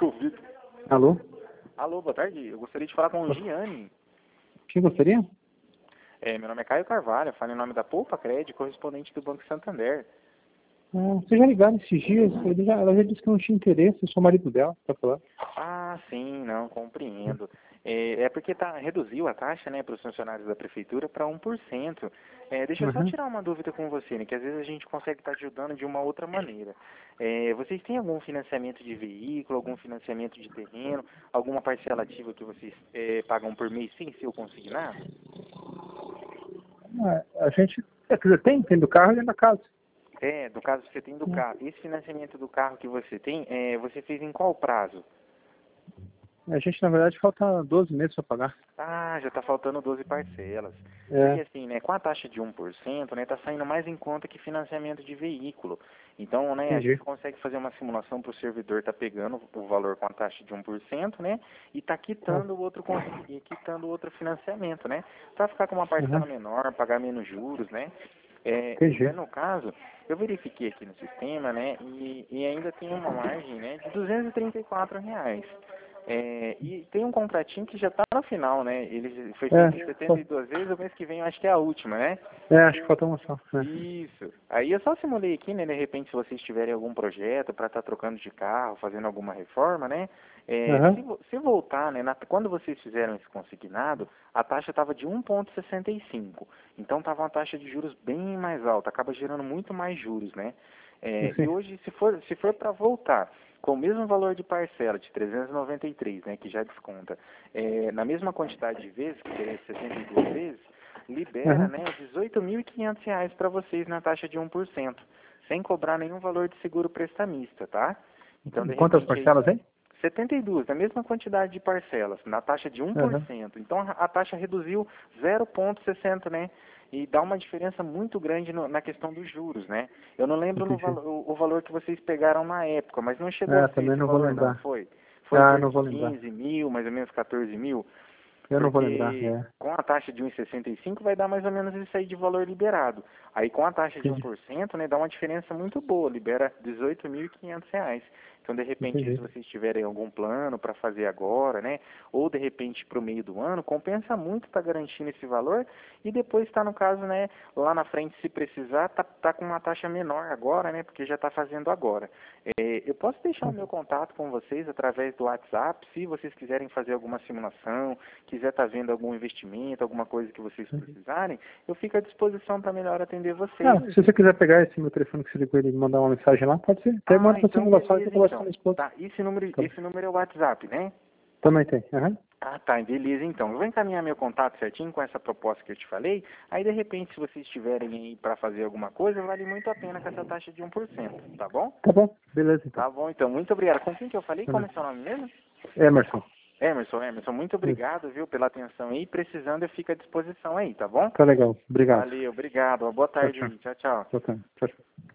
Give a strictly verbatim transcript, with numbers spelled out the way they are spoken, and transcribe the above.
Covid. Alô? Alô, boa tarde. Eu gostaria de falar com o Gianni. Quem gostaria? É, meu nome é Caio Carvalho, falo em nome da Poupa Cred, correspondente do Banco Santander. Ah, vocês já ligaram esses dias? Ele já, ela já disse que não tinha interesse, eu sou o marido dela, tá falando? Ah, sim, não, compreendo. É, é porque tá, reduziu a taxa, né, para os funcionários da prefeitura para um por cento. É, deixa eu só Uhum. tirar uma dúvida com você, né, que às vezes a gente consegue estar ajudando de uma outra maneira. É, vocês têm algum financiamento de veículo, algum financiamento de terreno, alguma parcela ativa que vocês é, pagam por mês sem ser o consignado? Ah, a gente, é, quer dizer, tem, tem do carro e tem da casa. É, do caso que você tem do Hum. carro. Esse financiamento do carro que você tem, é, você fez em qual prazo? A gente, na verdade, falta doze meses para pagar. Ah, já está faltando doze parcelas. Porque É, assim, né, com a taxa de um por cento, né, tá saindo mais em conta que financiamento de veículo. Então, né, a gente entendi. consegue fazer uma simulação para o servidor tá pegando o valor com a taxa de um por cento, né, e tá Ah, quitando o outro con- e quitando o outro financiamento, né, para ficar com uma uhum. parcela menor, pagar menos juros, né. É, é, Entendi. no caso, eu verifiquei aqui no sistema, né, e, e ainda tem uma margem, né, de duzentos e trinta e quatro reais. É, e tem um contratinho que já está no final, né? Ele foi feito É, setenta e só- duas vezes, o mês que vem eu acho que é a última, né? é, acho que falta uma só. É. Isso. Aí eu só simulei aqui, né? De repente, se vocês tiverem algum projeto para estar trocando de carro, fazendo alguma reforma, né? É, se, Uhum. vo- se voltar, né? na- quando vocês fizeram esse consignado, a taxa estava de um vírgula sessenta e cinco. Então estava uma taxa de juros bem mais alta, acaba gerando muito mais juros, né? É, e Assim. hoje, se for, se for para voltar com o mesmo valor de parcela de trezentos e noventa e três, né, que já desconta, é, na mesma quantidade de vezes, que seria setenta e duas vezes, libera, Uhum. né, dezoito mil e quinhentos reais para vocês na taxa de um por cento, sem cobrar nenhum valor de seguro prestamista, tá? Então, de Quantas repente, aí, parcelas, hein? setenta e duas, a mesma quantidade de parcelas, na taxa de um por Uhum. cento. Então, a a taxa reduziu zero vírgula sessenta, né? E dá uma diferença muito grande no- na questão dos juros, né? Eu não lembro no Entendi. valo- o, o valor que vocês pegaram na época, mas não chegou a É, ser também esse não vou valor, não, lembrar. foi? Foi em Ah, torno não de vou lembrar. quinze mil, mais ou menos quatorze mil? Eu não vou lembrar, Porque é. com a taxa de um vírgula sessenta e cinco vai dar mais ou menos isso aí de valor liberado. Aí com a taxa de um Entendi. por cento, né, dá uma diferença muito boa, libera dezoito mil e quinhentos reais. Então, de repente, se Entendi. vocês tiverem algum plano para fazer agora, né, ou de repente para o meio do ano, compensa muito estar garantindo esse valor e depois está no caso, né, lá na frente, se precisar, tá, tá com uma taxa menor agora, né, porque já está fazendo agora. É, eu posso deixar o meu contato com vocês através do WhatsApp, se vocês quiserem fazer alguma simulação, quiser estar vendo algum investimento, alguma coisa que vocês precisarem, eu fico à disposição para melhor atender Ah, vocês. se você quiser pegar esse meu telefone que você ligou e mandar uma mensagem lá, pode ser. Até Ah, manda pra então simulação e eu beleza, converso com a então. minha esposa. Tá, esse número, Tá bom. esse número é o WhatsApp, né? Também tem. Aham. Ah, tá, beleza, então. Eu vou encaminhar meu contato certinho com essa proposta que eu te falei. Aí, de repente, se vocês tiverem aí para fazer alguma coisa, vale muito a pena com essa taxa de um por cento, tá bom? Tá bom. Beleza, então. Tá bom, então. Muito obrigado. Com quem que eu falei? Como é Beleza. seu nome mesmo? Emerson. Emerson, Emerson, muito Isso. obrigado, viu, pela atenção aí. Precisando, eu fico à disposição aí, tá bom? Tá legal. Obrigado. Valeu, obrigado. Uma boa Tchau, tarde tchau. aí. Tchau, tchau. Tchau, tchau. Tchau, tchau.